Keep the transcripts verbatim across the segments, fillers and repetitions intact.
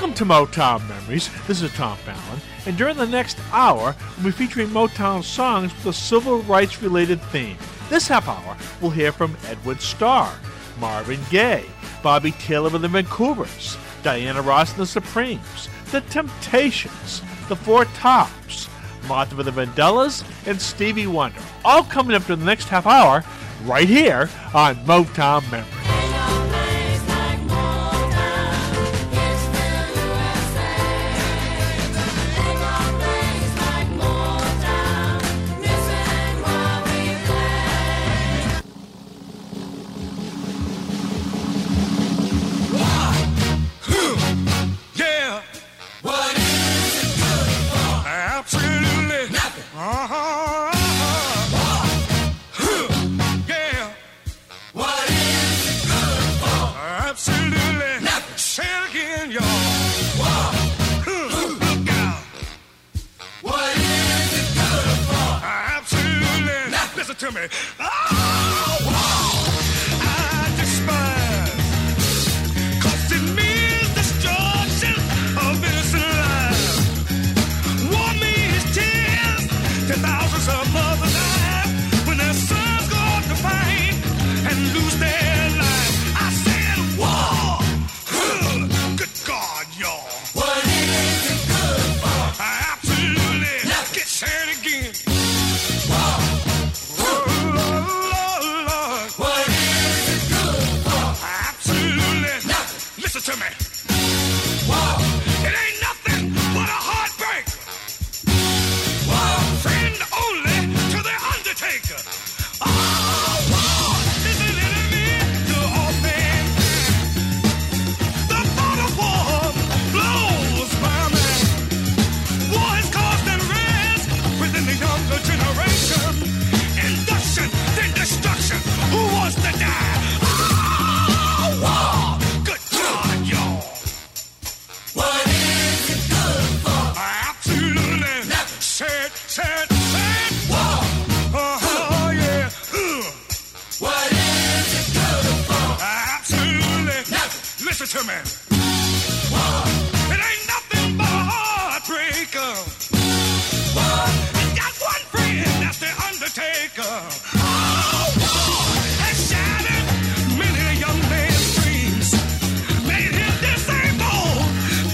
Welcome to Motown Memories. This is Tom Fallon, and during the next hour, we'll be featuring Motown songs with a civil rights-related theme. This half hour, we'll hear from Edward Starr, Marvin Gaye, Bobby Taylor and the Vancouvers, Diana Ross and the Supremes, The Temptations, The Four Tops, Martha and the Vandellas, and Stevie Wonder. All coming up during the next half hour, right here on Motown Memories. To me. Oh, wow. I despise, 'cause it means destruction of innocent lives. War means tears to thousands of mothers die when their sons go off to fight and lose their lives. I said war. Good God, y'all. What is it good for? Absolutely. Nothing. Get sad again. War. To me. Wow. It ain't nothing but a heartbreak. Wow. Friend only to the undertaker. Oh, war is an enemy to all mankind. The thought of war blows my mind. War has caused unrest within the younger generation. Induction, then destruction. Who wants to die? Oh, war. What is it good for? Absolutely. Nothing. Sad, sad, sad. War. Oh, yeah. Ugh. What is it good for? Absolutely. Nothing. Listen to me. War. It ain't nothing but a heartbreaker. War. You got one friend, that's the undertaker. Oh, war has shattered many young men's dreams. Made him disabled.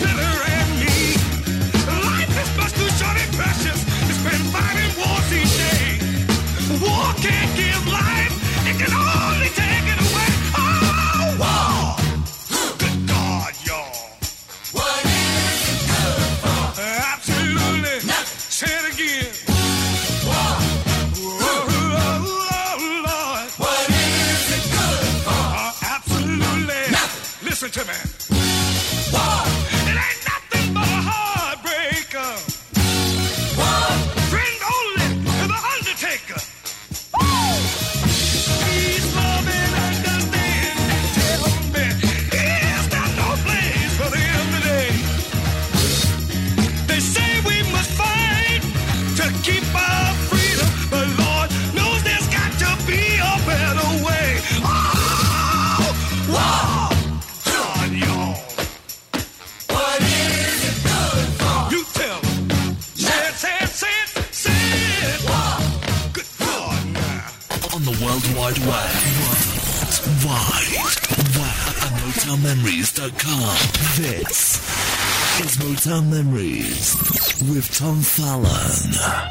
Fighting wars each day. War can't give life, it can only take it away. Oh, war! Good God, y'all. What is it good for? Absolutely. Nothing. Say it again. War. Oh, oh, Lord. What is it good for? Uh, absolutely. Nothing. Listen to me. War. It ain't nothing but a heartbreaker. War. Please love and understand and tell me, is there no place for them today? They say we must fight to keep our freedom, but Lord knows there's got to be a better way. Oh, wow, God, y'all. What is it good for? You tell me. Say it, say it, say it, say it. Wow. On the World Wide Web, World Wide Web at Motown Memories dot com. This is Motown Memories with Tom Fallon.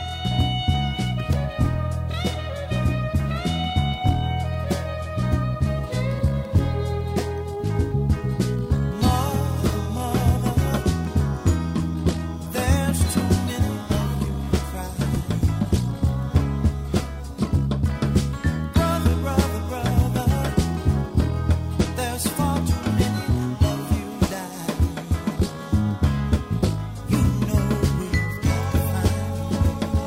You know we've got to find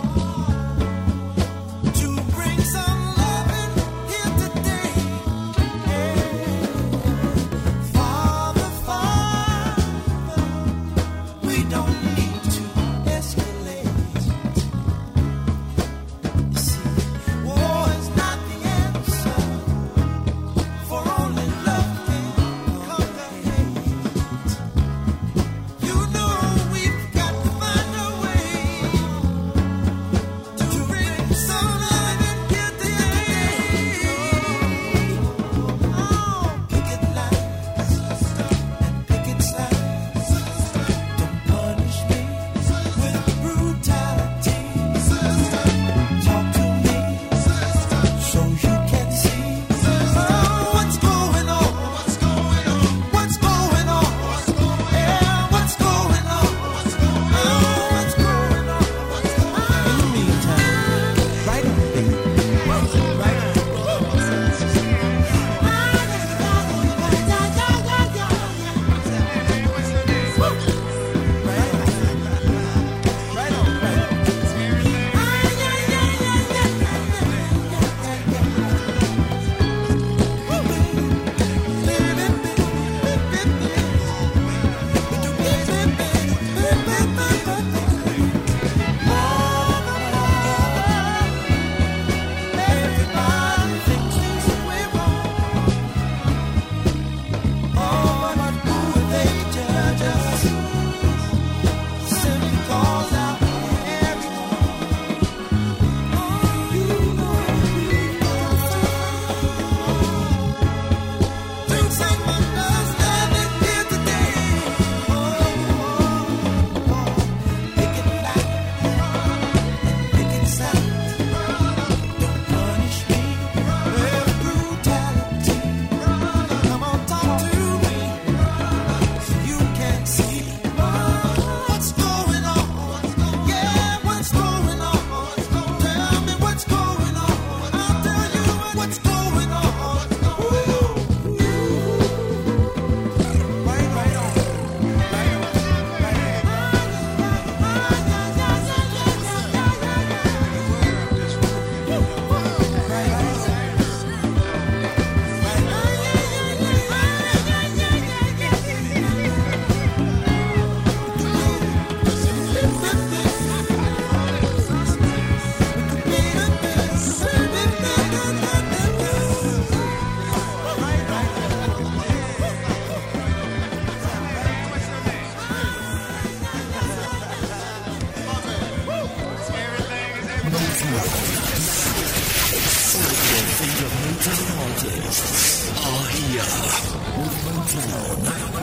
favorite Motown artists are here with Motown.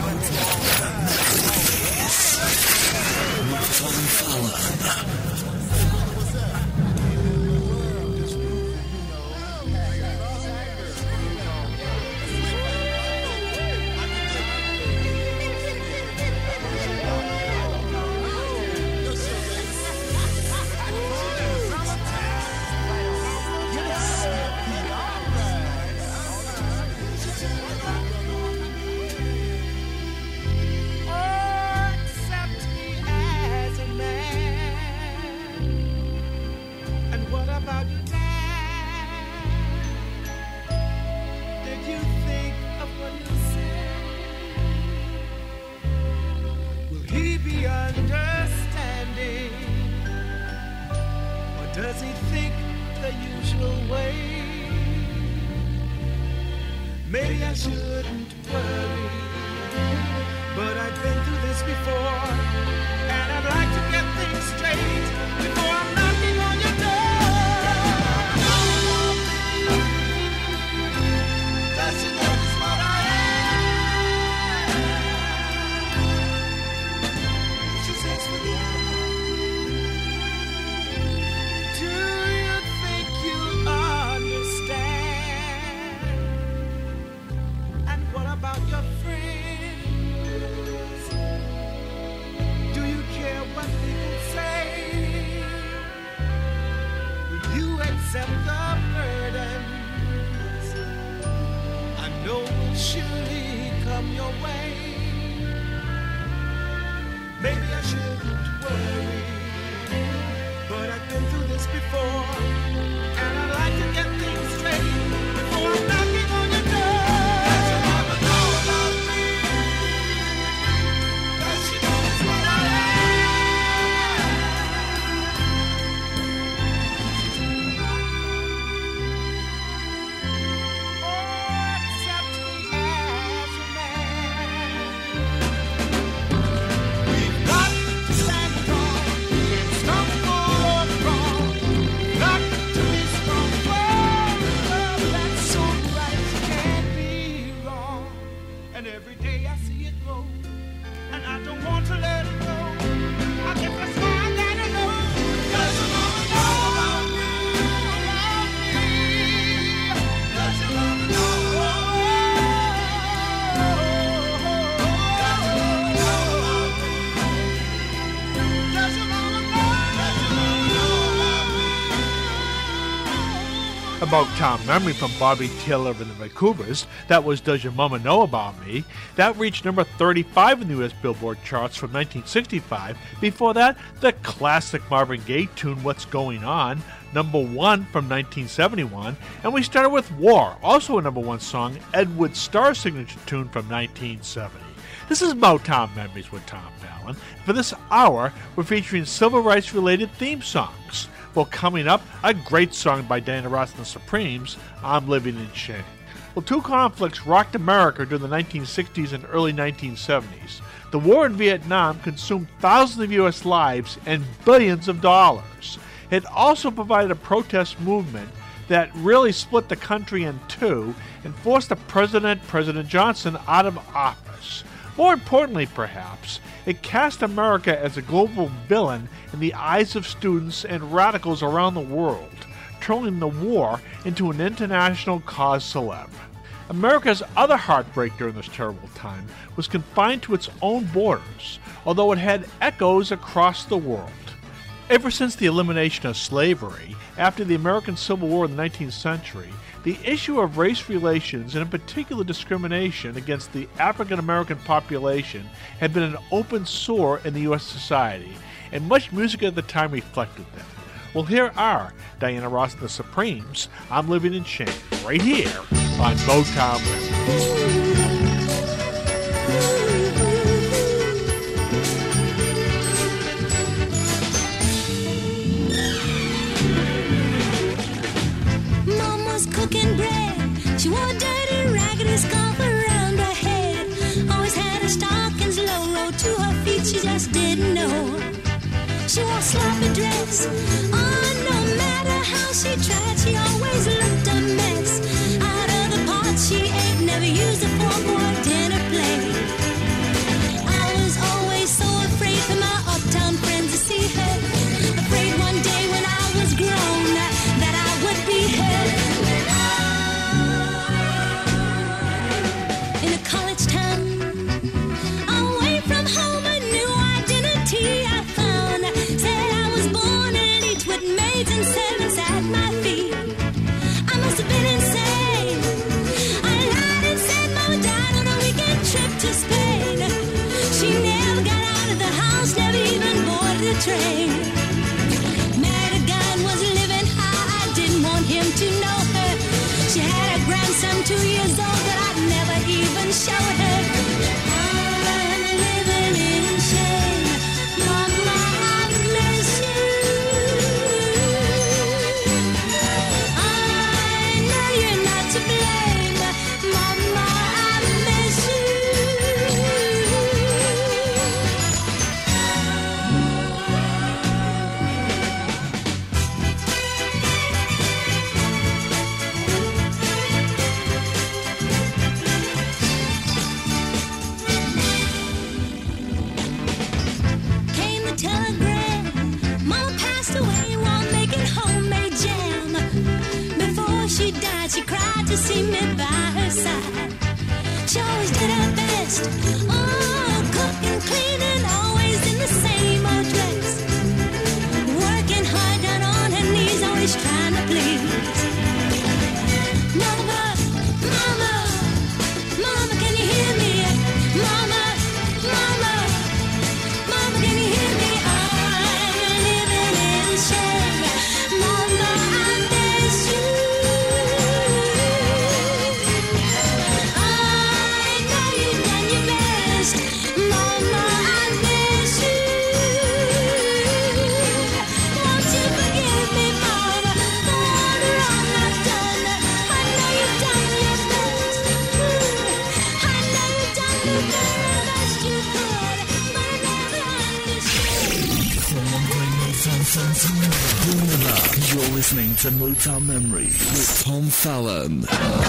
With Tom Fallon. Does he think the usual way? Maybe I shouldn't worry, but I've been through this before, and I'd like to get things straight before I'm knocking on your door. Does she know just what I am? She says for you. Your friends, do you care what people say? Will you accept the burdens I know will surely come your way? Maybe I shouldn't worry, but I've been through this before, and I'd like to get things straight before I'm knocking on your door. Every day I see it grow, and I don't want to let it go. I guess that's why I gotta know. Does your mama know about me? About me? Does your mama know about me? Does your mama know about me? Does your mama know? Does your mama know about me? About Tom Memory from Bobby Taylor and the Vancouver's. That was Does Your Mama Know About Me? That reached number thirty-five in the U S Billboard charts from nineteen sixty-five. Before that, the classic Marvin Gaye tune What's Going On, number one from nineteen seventy-one. And we started with War, also a number one song, Ed Wood's Star signature tune from nineteen seventy. This is Motown Memories with Tom Fallon. For this hour, we're featuring civil rights related theme songs. Well, coming up, a great song by Diana Ross and the Supremes, I'm Living in Shame. Well, two conflicts rocked America during the nineteen sixties and early nineteen seventies. The war in Vietnam consumed thousands of U S lives and billions of dollars. It also provided a protest movement that really split the country in two and forced the president, President Johnson, out of office. More importantly, perhaps, it cast America as a global villain in the eyes of students and radicals around the world, turning the war into an international cause célèbre. America's other heartbreak during this terrible time was confined to its own borders, although it had echoes across the world. Ever since the elimination of slavery, after the American Civil War in the nineteenth century, the issue of race relations, and in particular discrimination against the African American population, had been an open sore in the U S society, and much music at the time reflected that. Well, here are Diana Ross and the Supremes, I'm Living in Shame, right here on Motown Memories. Cooking bread, she wore a dirty, raggedy scarf around her head. Always had her stockings low, rolled to her feet, she just didn't know. She wore a sloppy dress, oh, no matter she tried, she always looked a mess. Out of the pot she ate, never used a fork or dinner plate. I was always so afraid for my uptown friends to see her. Afraid one day when I was grown that I would be her. In a college town, away from home, a new identity I found. Said I was born elite with maids and servants at my feet. I must have been insane. I lied and said Mama died on a weekend trip to Spain. She never got out of the house, never even boarded the train. Married a guy and was living high, I didn't want him to know her. She had a grandson two years old that I'd never even show her. I'm living in shame. Mama, I miss you. I know you're not to blame. Mama, I miss you. Came the telegram. Mama passed away while making homemade jam. Before she died, she cried to see me by her side. She always did her best. Oh, cooking, cleaning, always in the same old dress. Working hard down on her knees, always trying to please. Mama, mama, mama, can you hear me? Mama, mama, mama, can you hear me? I'm living in shame. Mama, I miss you. I know you've done your best. Mama, I miss you. Won't you forgive me, Mama, for all the wrong I've done? I know you've done your best. I know you've done the very best you could, but I never understood. From one great Motown song to another, you're listening to Motown Memories with Tom Fallon.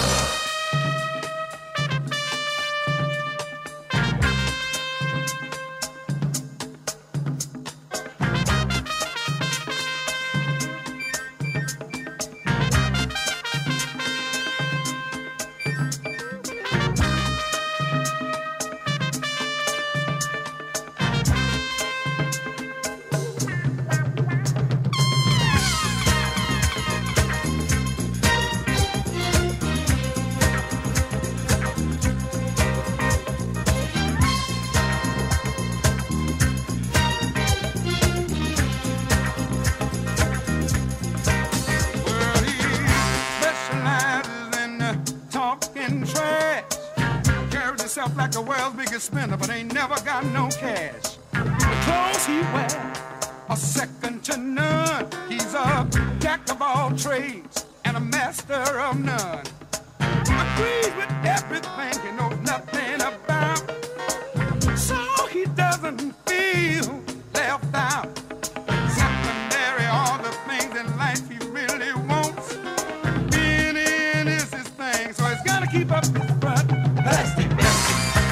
Well, he specializes in uh, talking trash. Carries himself like a world's biggest spender, but ain't never got no cash. The clothes he wears are second to none. He's a jack of all trades and a master of none. Agrees with everything he knows nothing about. So he doesn't feel left out. Secondary, all the things in life he really wants. Being in is his thing, so he's gotta keep up his front. Plastic, plastic.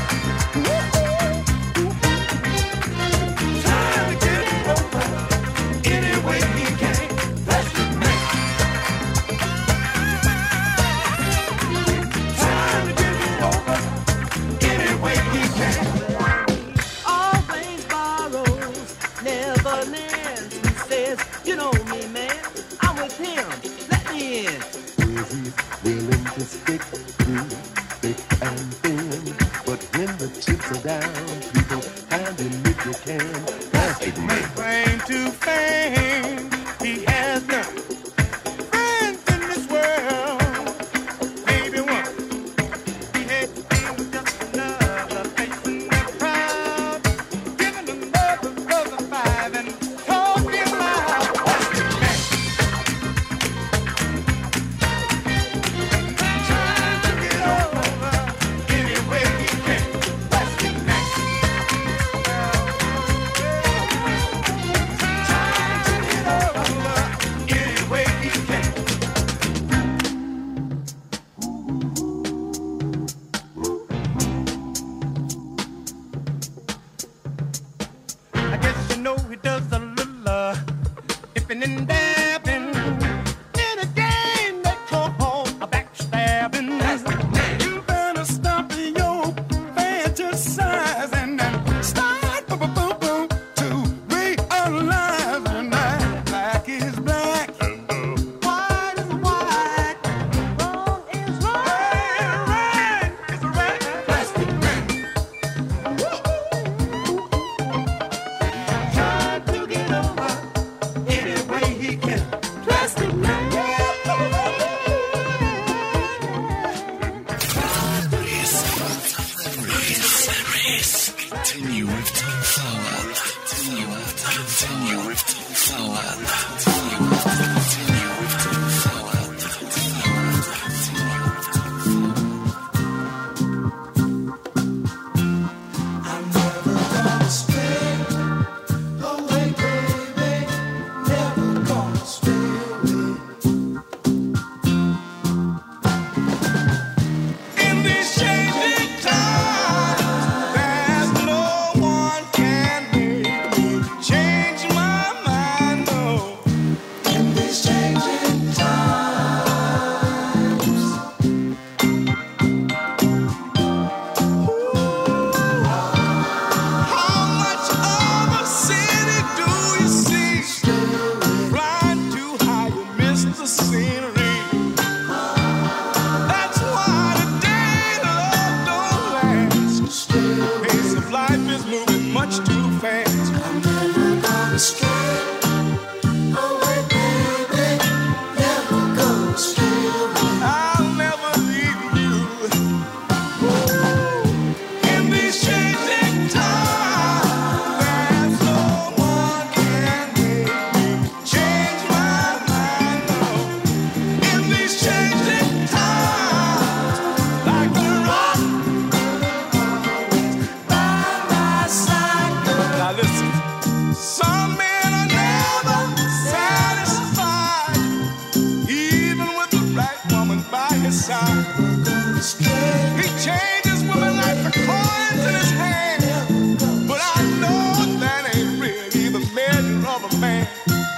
Trying to get it over any way he can. Plastic man. Trying to get it over any way he can. Always borrows, never lends. He says, you know me, man, I'm with him. Let me in. Is he willing to stick through thick and thin? But when the chips are down, people hand him if you can. Plastic man. Claim to fame, he has none. Friends in this world, maybe one. He had to deal with just another face in the crowd, giving another brother five and talking loud. Plastic man. Trying to get over the scenery. That's why the day love don't last. Pace of life is moving much too fast. I'm never gonna stray away, baby. Never gonna stray away. I'll never leave you. In these changing times, there's no one can make me change my mind. No. In these changing times, like a rock by my side. Now listen, some men are never satisfied, even with the right woman by his side. He changes women like the coins in his hand, but I know that ain't really the measure of a man.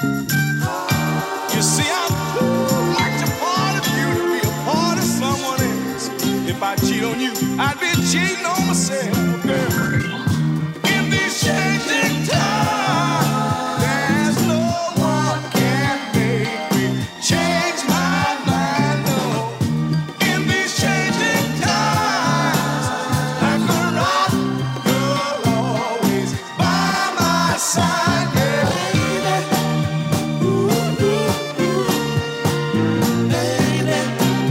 You see, I'm too much a part of you to be a part of someone else. If I cheat on you, I'd be cheating on myself, girl. In these changing times, there's no one can make me change my mind, no. In these changing times, like a rock, you're always by my side, yeah, baby. Ooh, ooh, ooh, baby.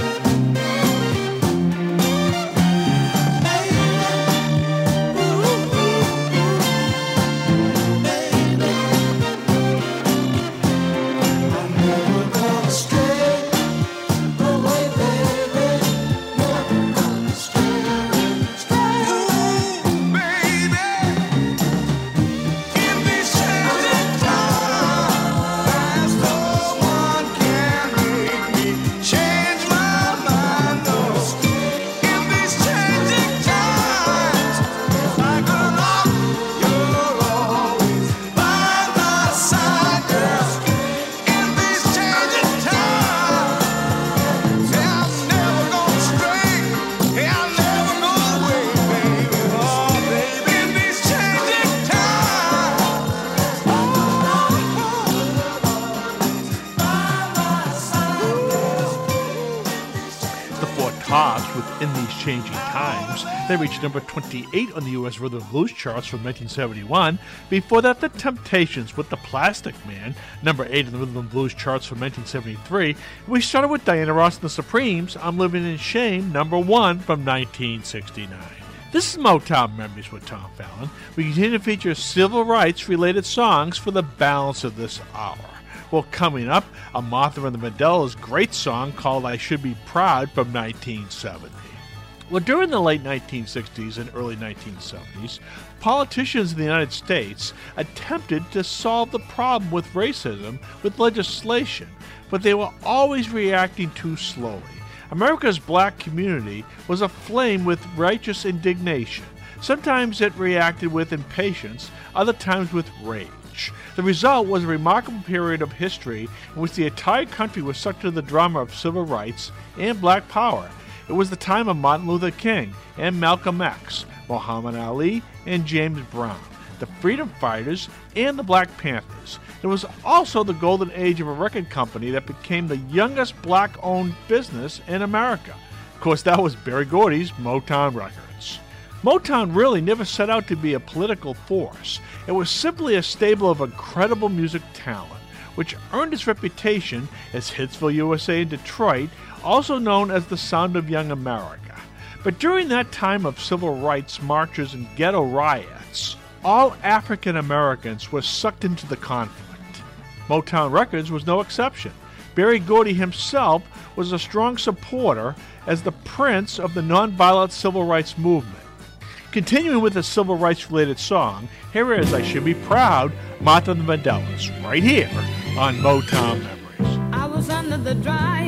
Tops with In These Changing Times. They reached number twenty-eight on the U S Rhythm and Blues charts from nineteen seventy-one. Before that, The Temptations with The Plastic Man, number eight on the Rhythm and Blues charts from nineteen seventy-three. We started with Diana Ross and the Supremes, I'm Living in Shame, number one from nineteen sixty-nine. This is Motown Memories with Tom Fallon. We continue to feature civil rights-related songs for the balance of this hour. Well, coming up, a Martha and the Vandellas' great song called I Should Be Proud from nineteen seventy. Well, during the late nineteen sixties and early nineteen seventies, politicians in the United States attempted to solve the problem with racism with legislation, but they were always reacting too slowly. America's black community was aflame with righteous indignation. Sometimes it reacted with impatience, other times with rage. The result was a remarkable period of history in which the entire country was sucked into the drama of civil rights and black power. It was the time of Martin Luther King and Malcolm X, Muhammad Ali and James Brown, the Freedom Fighters and the Black Panthers. It was also the golden age of a record company that became the youngest black-owned business in America. Of course, that was Berry Gordy's Motown Records. Motown really never set out to be a political force. It was simply a stable of incredible music talent, which earned its reputation as Hitsville, U S A and Detroit, also known as the Sound of Young America. But during that time of civil rights marches and ghetto riots, all African Americans were sucked into the conflict. Motown Records was no exception. Berry Gordy himself was a strong supporter as the prince of the nonviolent civil rights movement. Continuing with a civil rights-related song, here is I Should Be Proud, Martha and the Vandellas, right here on Motown Memories. I was under the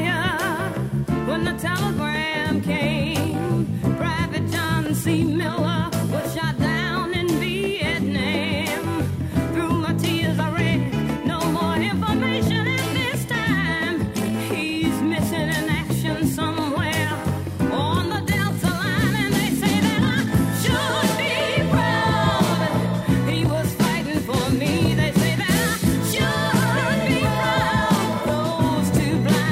dryer when the telegram came. Private John C. Miller was shot down in Vietnam. Through my tears I read no more information at this time. He's missing in action somewhere on the Delta line, and they say that I should be proud. He was fighting for me. They say that I should be proud. Those two blind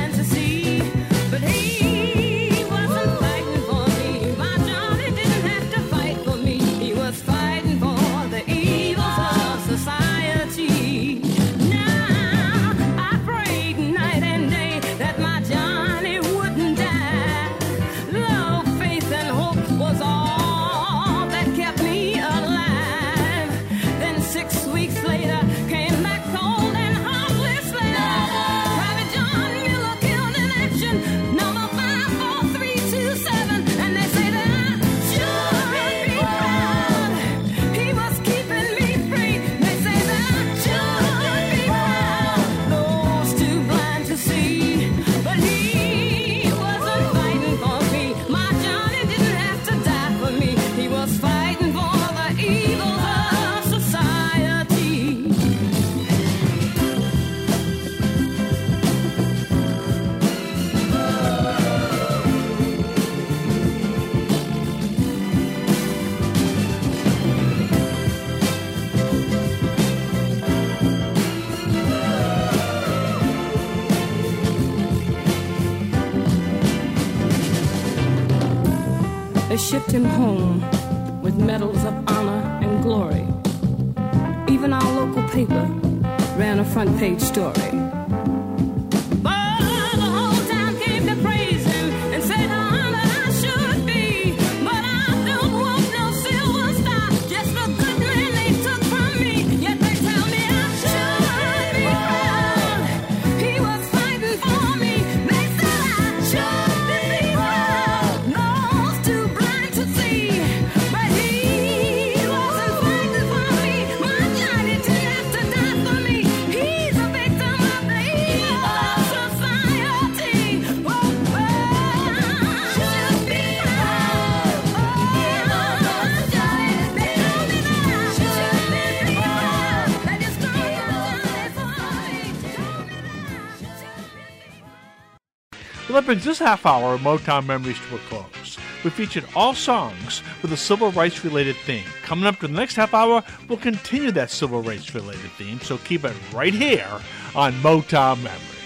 They shipped him home with medals of honor and glory. Even our local paper ran a front page story. But the whole town came to praise him and say the honor I should be. But I don't want no silver star, just the good man they took from me. Yet they tell me I should be proud. He was fighting for me. They said I should be proud. Nose too blind to see, but he wasn't fighting for me. My Johnny didn't have to die for me. He's a victim of the evil of society. Oh, oh, should be proud. Oh, Johnny, they told me that I should be proud. They just told me Johnny for me. Told me that I should be proud. Well, that brings this half hour of Motown Memories to a close. We featured all songs with a civil rights related theme. Coming up to the next half hour, we'll continue that civil rights related theme, so keep it right here on Motown Memories.